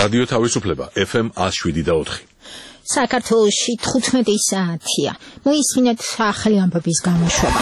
რადიო თავისუფლება FM 107.4. საქართველოში 15 საათია. მოისმინეთ ახალი ამბების გამოშვება.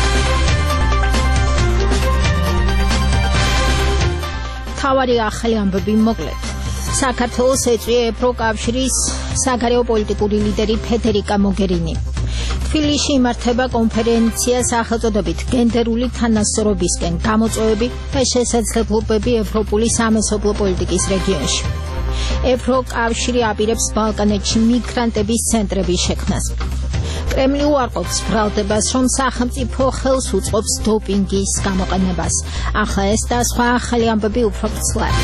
თავარი ახალი ამბები მოკლედ. საქართველოს ეწვია ევროკავშირის საგარეო პოლიტიკური ლიდერი ფედერიკა მოგერინი. თბილისში იმართება კონფერენცია სახელწოდებით გენდერული თანასწორობისკენ გამოწვევები და შესაძლებლობები ევროპული სამეზობლო პოლიტიკის რეგიონში. ევროკავშირი აპირებს ბალკანეთში მიგრანტების ცენტრების შექმნას. კრემლი უარყოფს ბრალდებას, რომ სახელმწიფო ხელს უწყობს დოპინგის გამოყენებას. ახლა ეს და სხვა ახალი ამბები უფრო ვრცლად.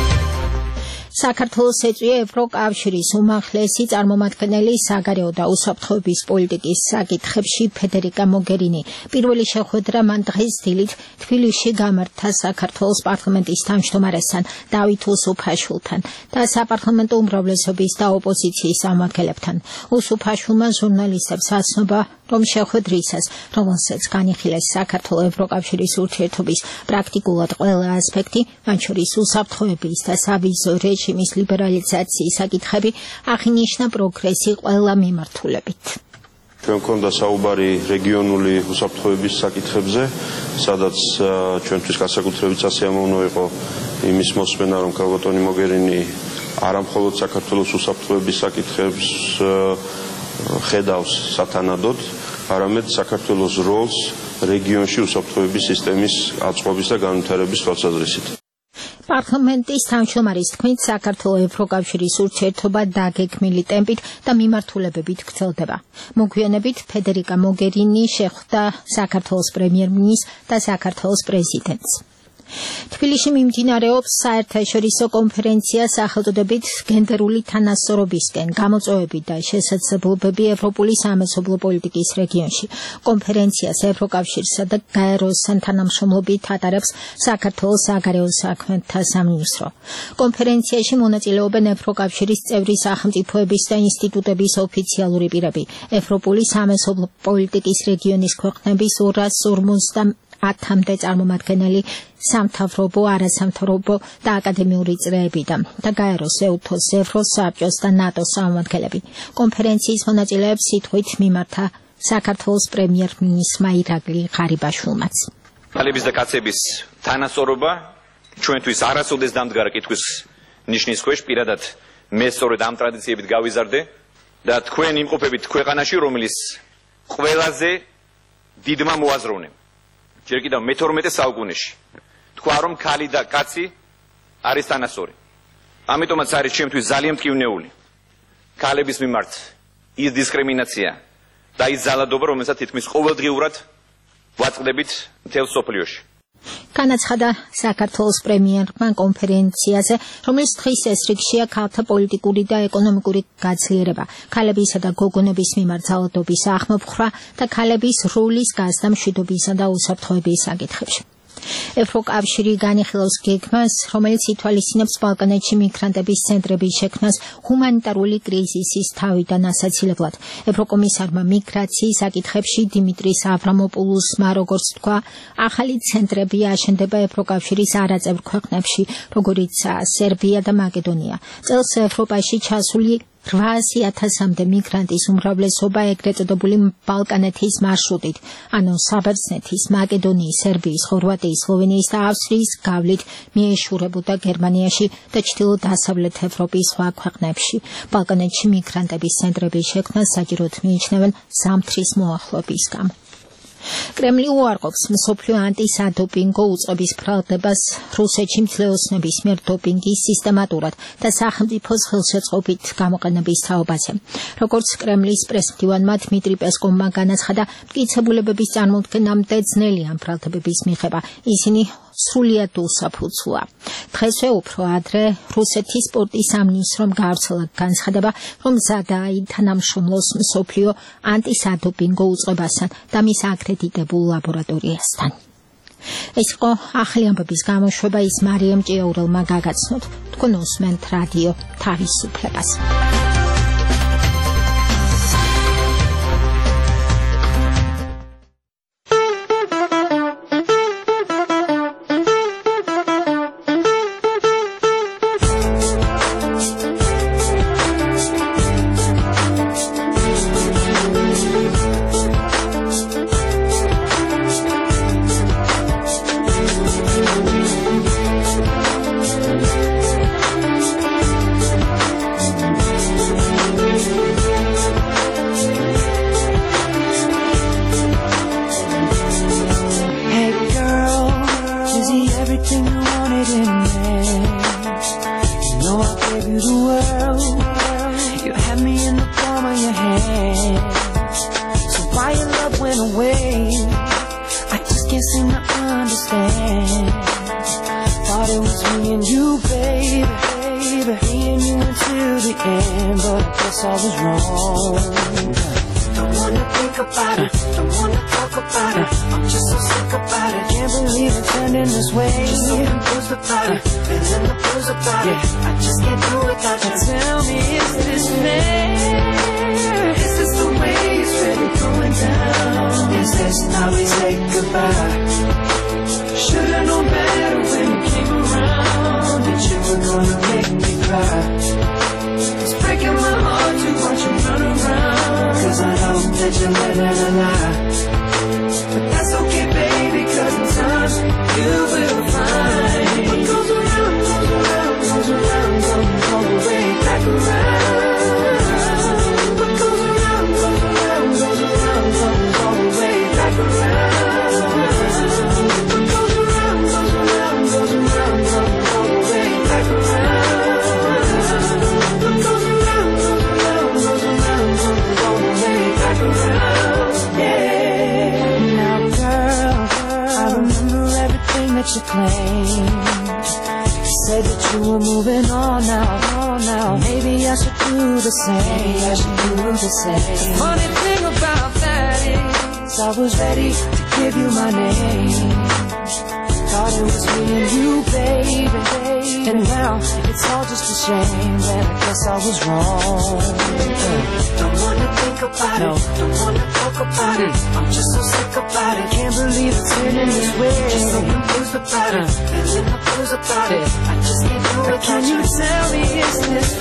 საქართველოს ეწვია ევროკავშირის უმაღლესი წარმომადგენელი საგარეო და უსაფრთხოების პოლიტიკის საკითხებში ფედერიკა მოგერინი. პირველი შეხვედრა მან დღეს დილით თბილისში გამართა საქართველოს პარლამენტის თავმჯდომარესთან დავით უსუფაშვილთან და საპარლამენტო უმრავლესობის და ოპოზიციის წარმომადგენლებთან. უსუფაშვილმა ჟურნალისტებს ასწნობა, რომ შეხვედრისას, რომელსაც განიხილეს საქართველოს ევროკავშირის ურთიერთობის პრაქტიკულად ყველა ასპექტი, მათ შორის უსაფრთხოების და სავიზო რეჟიმის ლიბერალიზაციის საკითხები, აღინიშნა პროგრესი ყველა მიმართულებით. ჩვენ გვქონდა საუბარი რეგიონული უსაფრთხოების საკითხებზე, სადაც ჩვენთვის განსაკუთრებით სასიამოვნო იყო იმის მოსმენა, რომ ქალბატონი მოგერინი არა მხოლოდ საქართველოს უსაფრთხოების საკითხებს ხედავს სათანადოდ, არამედ საქართველოს როლს რეგიონში უსაფრთხოების სისტემის აწყობის და განვითარების თვალსაზრისით. პარლამენტის თავმჯდომარის თქმით, საქართველოს ევროკავშირის ურთიერთობა დაგეგმილი ტემპით და მიმართულებებით გრძელდება. მოგვიანებით ფედერიკა მოგერინი შეხვდა საქართველოს პრემიერ-მინისტრს და საქართველოს პრეზიდენტს. თბილისში მიმდინარეობს საერთაშორისო კონფერენცია სახელწოდებით გენდერული თანასწორობისკენ გამოწვევები და შესაძლებლობები ევროპული სამეზობლო პოლიტიკის რეგიონში. კონფერენციას ევროკავშირსა და გაეროსთან თანამშრომლობით ატარებს საქართველოს საგარეო საქმეთა სამინისტრო. კონფერენციაში მონაწილეობენ ევროკავშირის წევრი სახელმწიფოების და ინსტიტუტების ოფიციალური პირები, ევროპული სამეზობლო პოლიტიკის რეგიონის ქვეყნების 250-მდე წარმომადგენელი სამთავრობო, არასამთავრობო და აკადემიური წრეებიდან და გაეროს, ეუთოს, ევროსაბჭოს და ნატოს წარმომადგენლები. კონფერენციის მონაწილეებს სიტყვით მიმართა საქართველოს პრემიერ-მინისტრმა ირაკლი ღარიბაშვილმაც. ქალების და კაცების თანასწორობა ჩვენთვის არასოდეს დამდგარა კითხვის ნიშნის ქვეშ, პირადად მე სწორედ ამ ტრადიციებით გავიზარდე და თქვენ იმყოფებით ქვეყანაში, რომელიც ყველაზე დიდმა მოაზროვნემ ჯერ კიდევ მე-12 საუკუნეში თქვა, რომ ქალი და კაცი არის თანასწორი. ამიტომაც არის ჩემთვის ძალიან მტკივნეული ქალების მიმართ ის დისკრიმინაცია და ის ზალადობა, რომელსაც თითქმის ყოველდღიურად ვაწყდებით მთელ სოფლიოში. განაცხადა საქართველოს პრემიერმა კონფერენციაზე, რომელიც დღის ეს რიგშია ქალთა პოლიტიკური და ეკონომიკური გაძლიერება, ქალებისა და გოგონების მიმართ ძალადობის აღმოფხვრა და ქალების როლის გაზრდა მშვიდობისა და უსაფრთხოების საკითხებში. ევროკავშირი განიხილავს გეგმას, რომელიც ითვალისწინებს ბალკანეთში მიგრანტების ცენტრების შექმნას ჰუმანიტარული კრიზისის თავიდან ასაცილებლად. ევროკომისარმა მიგრაციის საკითხებში დიმიტრის ავრამოპულუსმა როგორც თქვა, ახალი ცენტრები აშენდება ევროკავშირის არაწევრ ქვეყნებში, როგორიცაა სერბია და მაკედონია. წელს ევროპაში ჩასული 800,000-მდე მიგრანტის უმრავლესობა ეგრეთ წოდებული ბალკანეთის მარშრუტით, ანუ საბერძნეთის, მაკედონიის, სერბიის, ხორვატიის, სლოვენიის და ავსტრიის გავლით მიეშურებოდა გერმანიაში და ჩრდილო-დასავლეთ ევროპის სხვა ქვეყნებში. ბალკანეთში მიგრანტების ცენტრების შექმნას საჭიროდ მიიჩნევენ ზამთრის მოახლოების გამო. კრემლი უარყოფს მსოფლიო ანტისადოპინგო უწყების ბრალდებას რუსეთში მძლეოსნების მიერ დოპინგის სისტემატურად და სახელმწიფოს ხელშეწყობით გამოყენების თაობაზე. როგორც კრემლის პრესმდივანმა დმიტრი პესკოვმა განაცხადა, მტკიცებულებების წარმოქმნამდე ძნელია ბრალდებების მიღება. ისინი სრულიად უსაფუძვლა. დღესვე უფრო ადრე რუსეთის სპორტის სამინისტრომ გაავრცელა განცხადება, რომ მზადაა თანამშრომლოს მსოფლიო ანტისადოპინგო უწყებასთან და მის აკრედიტებულ ლაბორატორიასთან. ეს იყო ახალი ამბების გამოშვება, ის მარიამ ჭიაურელმა გაგაცნოთ. თქვენ უსმენთ რადიო თავისუფლებას. way. I just can't seem to understand. Thought it was me and you, baby, me and you until the end, but I guess I was wrong. Don't wanna think about it, don't wanna talk about it. I'm just so sick about it. Can't believe it's ending this way. Just so confused about it, feeling the blues about it. I just can't do it without you. Tell me, is this fair? Is this the way it's really going down? Is this how we say goodbye? Should've known better when you came around that you were gonna make me cry. It's breaking my heart to watch you run around, 'cause I know that you're living a lie. But that's okay, baby, 'cause in time you will find what goes around, goes around, goes around, comes all the way back around. What goes around, goes around, goes around, comes all the way back around. What goes around, goes around, goes around, comes all the way back around. What goes around, goes around, goes around, comes all the way back around. Yeah. Now, girl, I remember everything that you claimed. You said that you were moving on now. Maybe I should do the same. Funny thing about that is I was ready to give you my name. Thought it was me and you, baby. And now it's all just a shame that I guess I was wrong. Don't wanna think about it, don't wanna talk about it. I'm just so sick about it. Can't believe it's ending this way. Just so confused about it, feeling the blues about it. I just can't do it. Can you tell me, is this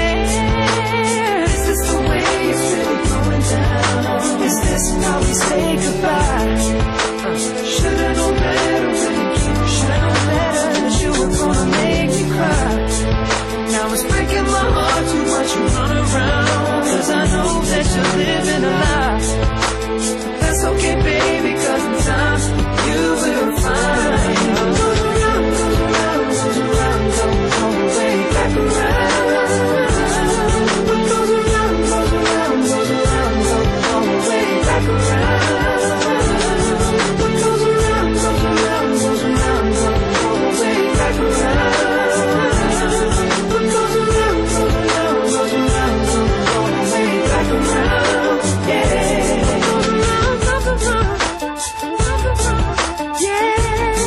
fair? Is this the way it's really going down? Is this how we say goodbye? Should've known better when you came. Should've known better that you were gonna make me cry. Now it's breaking my heart to watch you run around, 'cause I know that you're living a lie. But that's okay, baby, 'cause in time you will find what goes around, goes around, goes around, comes all the way back around. What goes around, goes around, goes around, comes all the way back around. What goes around, goes around, goes around, comes all the way back around. What goes around, goes around, goes around, comes all the way back around. Yeah. Goes around, comes around, comes around. Yeah.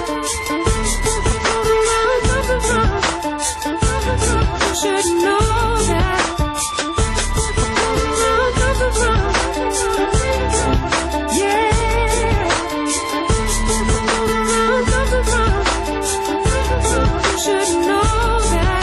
Goes around, comes around, comes around. You should know that. Goes around, comes around. Yeah. You should know that.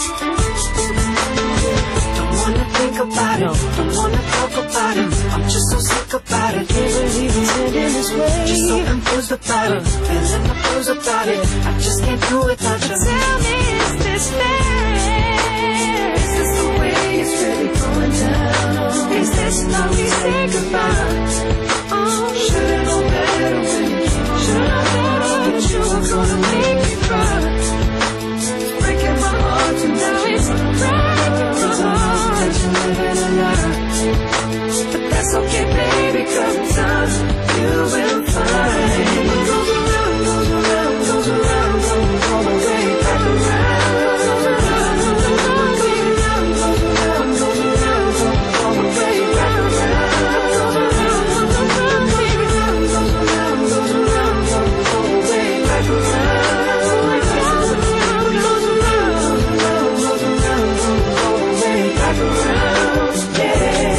Don't wanna think about it, don't wanna talk about it. I'm just so sick about it. Can't believe it's ending this way. Just so confused about it, feeling the blues about it. I just can't do it without you. Tell me, is this fair? Is this the way it's really going down? Is this how we say goodbye? Oh, should've known better when you came. Should've known better that you were gonna make me cry. It's breaking my heart to now it's breaking my heart that you're living a lie. But that's okay, baby, 'cause in time you will find what goes around, goes around, goes around, comes all the way back around. Goes around, goes around, goes around, goes around, goes around, comes all the way back around. Goes around, goes around, baby, goes around, goes around, comes all the way back around. Goes around, goes around, goes around, comes all the way back around. Yeah.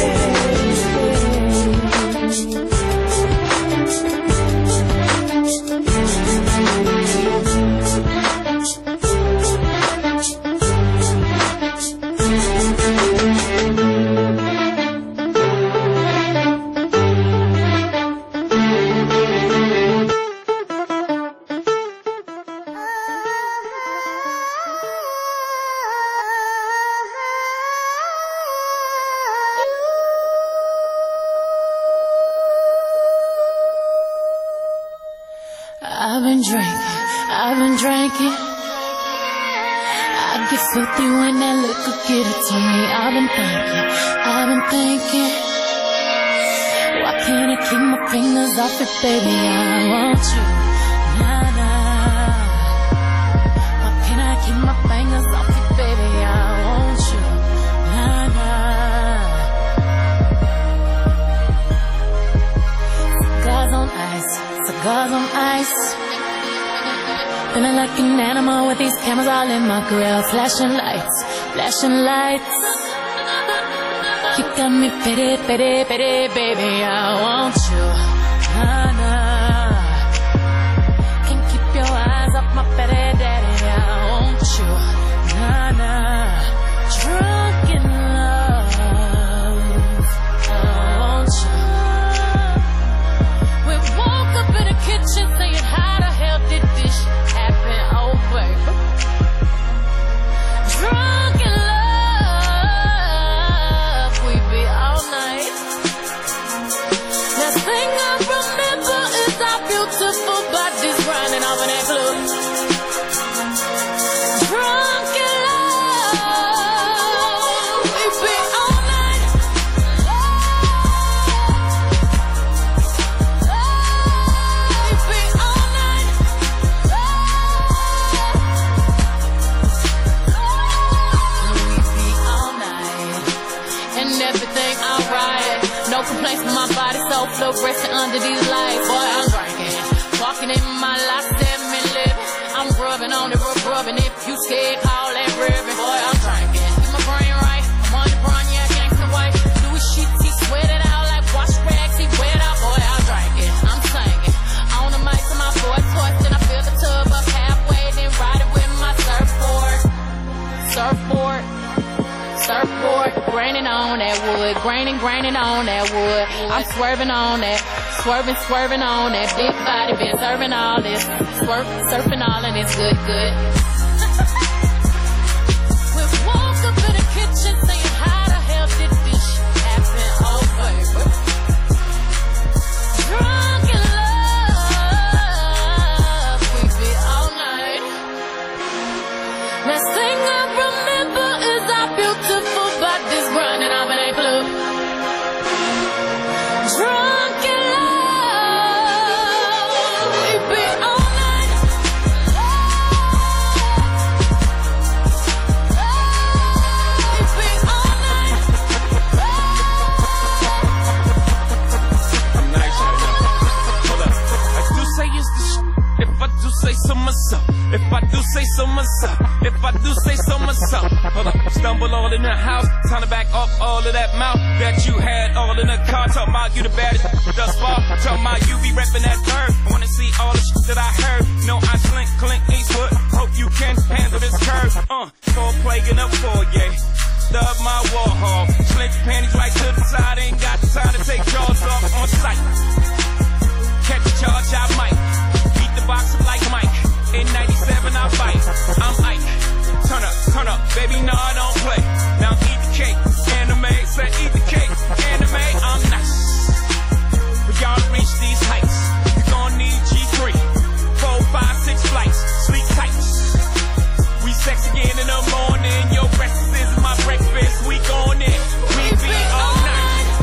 I've been drinking. I get filthy when that liquor get it to me. I've been thinking, why can I keep my fingers off it, baby? I want you. Nah, nah. Why can't I keep my fingers off it, baby? I want you. Nah, nah. Cigars on ice, cigars on ice. Feeling like an animal with these cameras all in my grill. Flashing lights, flashing lights. You got me pity, pity, pity, baby, I want you. Nah, nah. Can't keep your eyes off my pity, daddy, I want you. Nah, nah. Drunk in love, I want you. We woke up in the kitchen saying, how the hell did this shit happen? Oh, baby. Drunk in love. The thing I remember is our beautiful bodies running off in that club. Drunk in love, we be all night. We be all night. We be all night, and everything alright. No complaints from my body, so fluorescent under these lights. Boy, I'm drinking, walking in my life, 7-Eleven. I'm rubbing on it, rubbing. If you scared, call that ribbon. Boy, I'm drinking, keep my brain right. I'm on the brown, yeah, gangsta white. Louis sheets, he sweat it out like wash rags, he wet out. Boy, I'm drinking, I'm singing. On the mic to my voice, then I fill the tub up halfway, then ride it with my surfboard. Surfboard. Surfboard, graining on that wood, graining on that wood. I'm swerving on that, swerving on that big body, been serving all this, surfing all and it's good. We woke up in the kitchen saying, how the hell did this shit happen? Oh, baby. Drunk in love, we be all night. Last thing I remember is our beautiful bodies running off in a club. Drunk in love, we be all night. We be all night. I'm nice right now. Hold up. I do say it's the if I do say so myself. If I do say so myself. If I do say so myself. Hold up. Stumble all in the house. Time to back off all of that mouth that you had all in the car. Talking about you the baddest thus far. Talking about you be repping that curve. I wanna see all the shit that I heard. No, I slink, Clint Eastwood. Hope you can handle this curve. For plaguing up for yeah. Stub my Warhol. Slink your panties right to the side. Ain't got time to take jaws off on sight. Catch a charge, I might. Beat the boxer like Mike. In 97, I fight. I'm Ike. Turn up, baby, no, I don't play. Now eat the cake, anime, said eat the cake, anime, I'm nice. For y'all to reach these heights, you gon' need G3, 4, 5, 6 flights, sleep tight. We sex again in the morning, your breakfast is my breakfast, we gon' in, we be all night.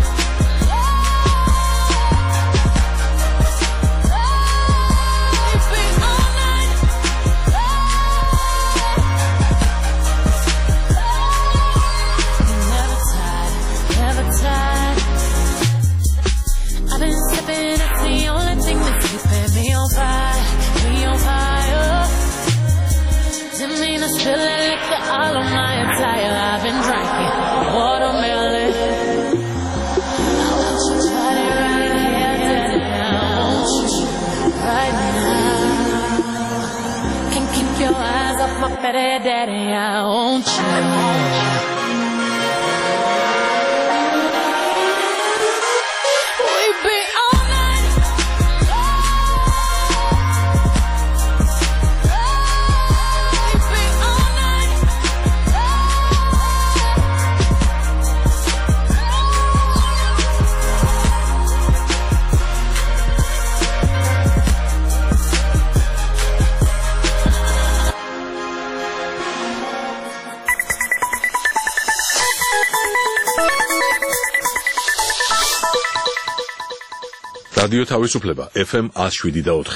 I've been sipping, it's the only thing that's keeping me on fire. Didn't mean to spill that liquor all on my attire. I've been drinking watermelon. I want you to try it right here, daddy. I want you right now. Can't keep your eyes off my fatty daddy. I want you. რადიო თავისუფლება FM 107.4.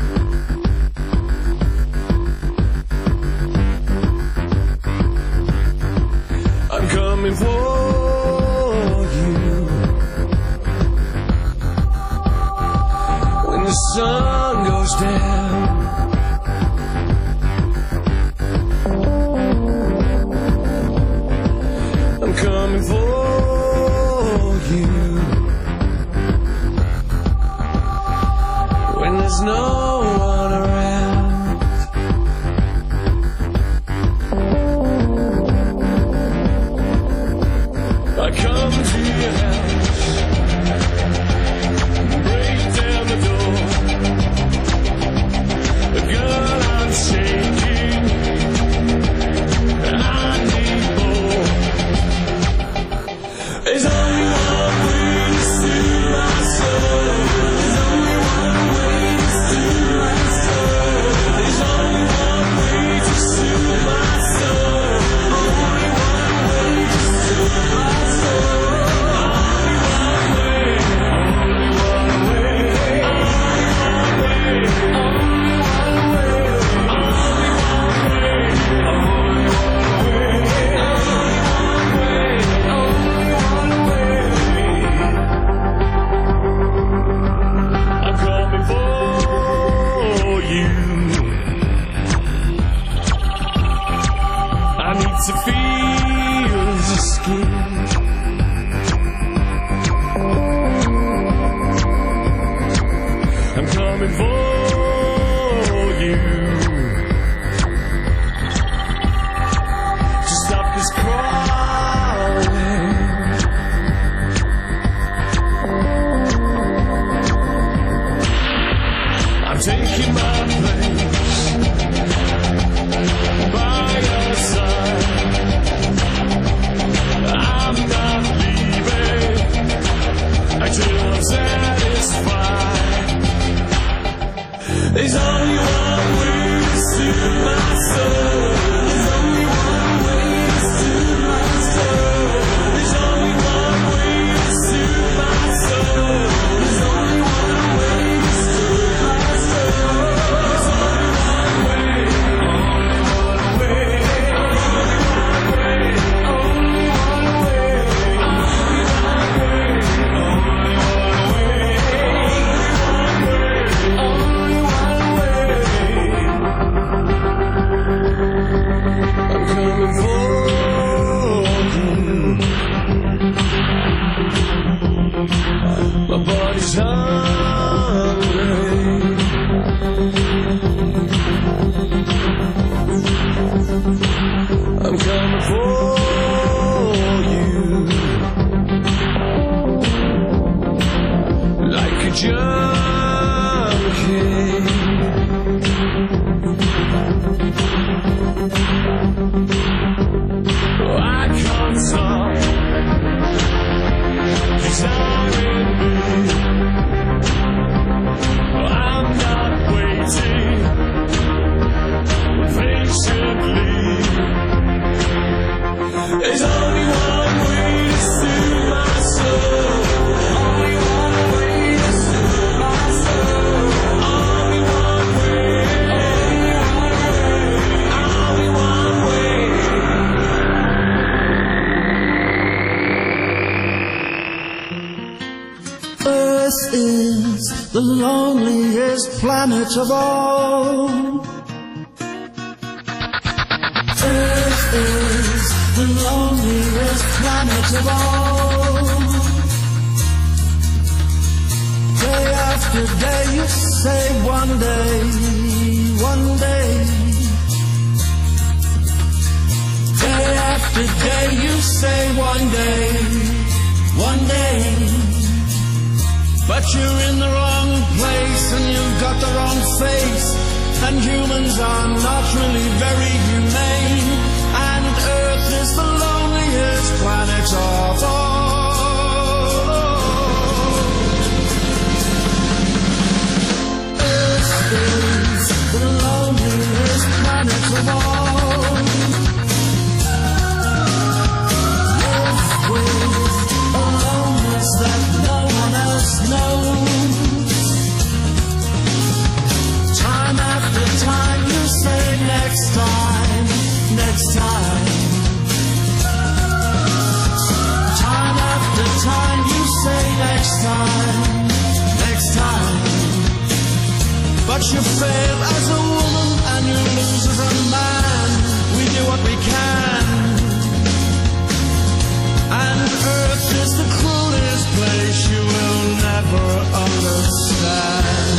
I'm coming for you when the sun goes down. I'm coming for you when there's no one around. I come to your house, break down the door. Girl, I'm shaking, I need more. There's only one way to soothe my soul. There's only one way to soothe my soul. There's only one way to soothe my soul. Only one way to soothe my soul. Only one way. Only one way. Only one way. Only one way. Only one way. Only one way. I'm coming for you. I need to feel your skin. I'm coming for you to stop this crawling. I'm taking my place by your side. I'm not leaving until I'm satisfied. There's only one way to soothe my soul. There's only one way to soothe my soul. There's only one way to soothe my soul. There's only one way to soothe my soul. There's only one way. Only one way. Only one way. Only one way. Only one way. Only one way. Only one way. I'm coming for you. My body's hungry. I'm coming for you like a junkie. I can't stop desiring me. I'm not waiting patiently. There's only one way to soothe my soul. Only one way to soothe my soul. Only one way. Only one way. Earth is the loneliest planet of all. Earth is the loneliest planet of all. Day after day you say one day, one day. Day after day you say one day, one day. But you're in the wrong place and you've got the wrong face. And humans are not really very humane. And Earth is the loneliest planet of all. Earth is the loneliest planet of all. Live with a loneliness that no one else knows. Once you fail as a woman and you lose as a man, we do what we can. And Earth is the cruelest place you will never understand.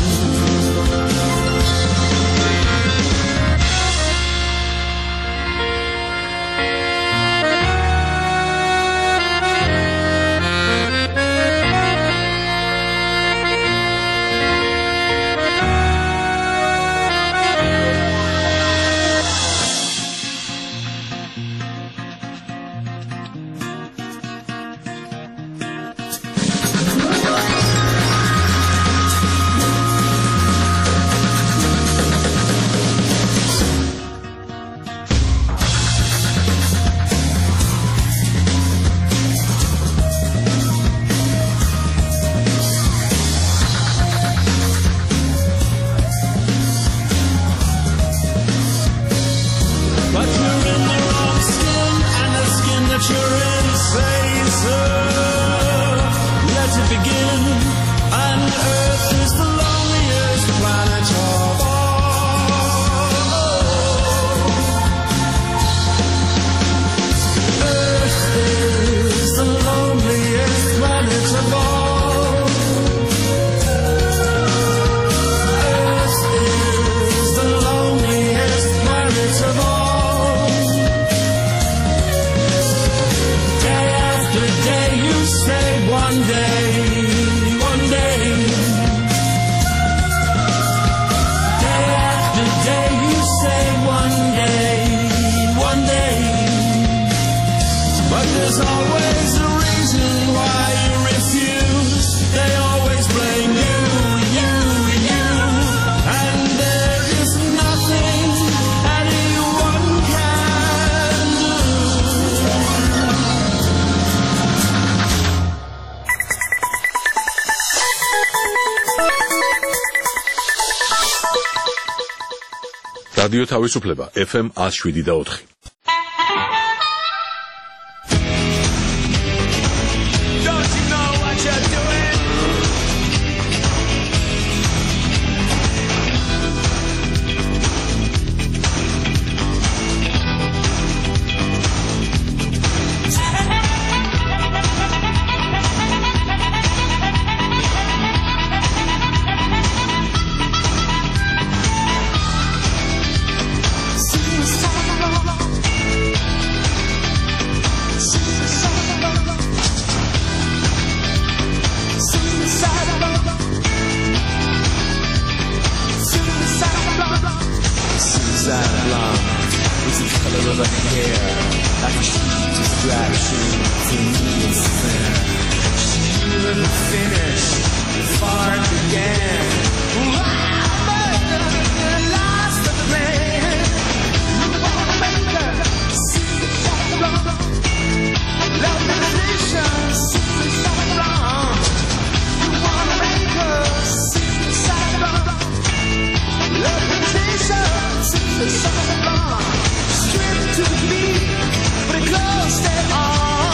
რადიო თავისუფლება FM 107.4.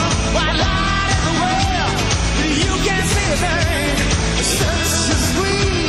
White light everywhere, you can't see a thing. The surface is green.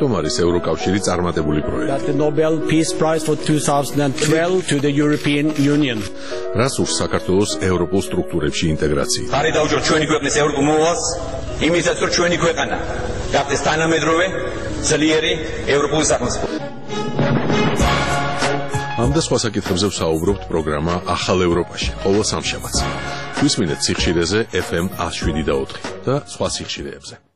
რატომ არის ევროკავშირი წარმატებული პროექტი? That the Nobel Peace Prize for 2012 to the European Union. რას ურს საქართველოს ევროპულ სტრუქტურებში ინტეგრაცია? ხარი დაუჭერთ ჩვენი ქვეყნის ევროპულ მოვალს, იმისაც რომ ჩვენი ქვეყანა გახდეს თანამედროვე, ძლიერი ევროპული სახელმწიფო. ამ და სხვა საკითხებზე ვსაუბრობთ პროგრამა ახალ ევროპაში, ყოველ სამშაბათს. გვისმინეთ სიხშირეზე FM 107.4 და სხვა სიხშირეებზე.